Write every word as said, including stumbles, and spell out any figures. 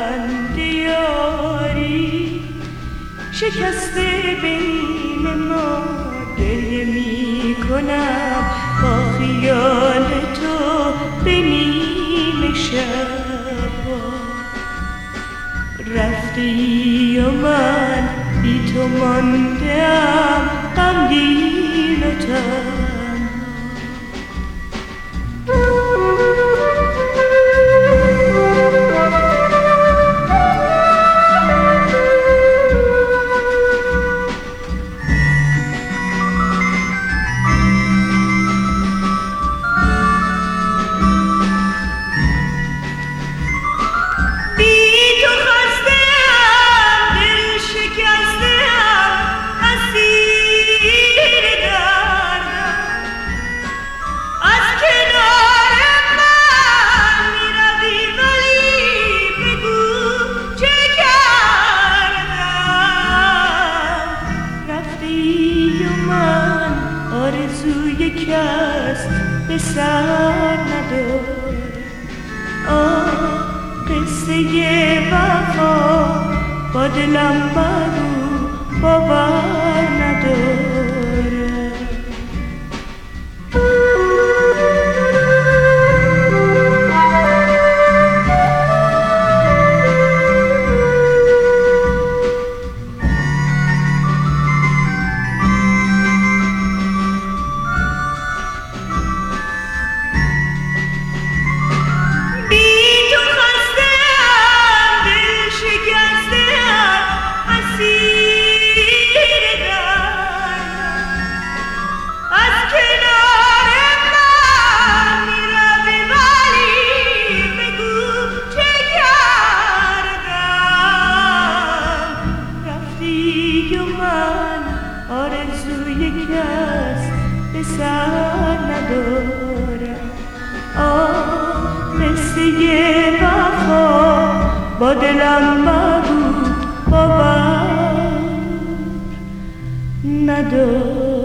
بند یاری شکسته بین ما گریه می کنم با خیال تو به نیمه شبا رفتی و من بی تو ماندم غمگین و تنها آرزوی کس به سر نداره آه قصه وفا با دلم بگو باور نداره آرزوی کس به سر ندارم آه قصه وفا با دلم بگو باور ندارم.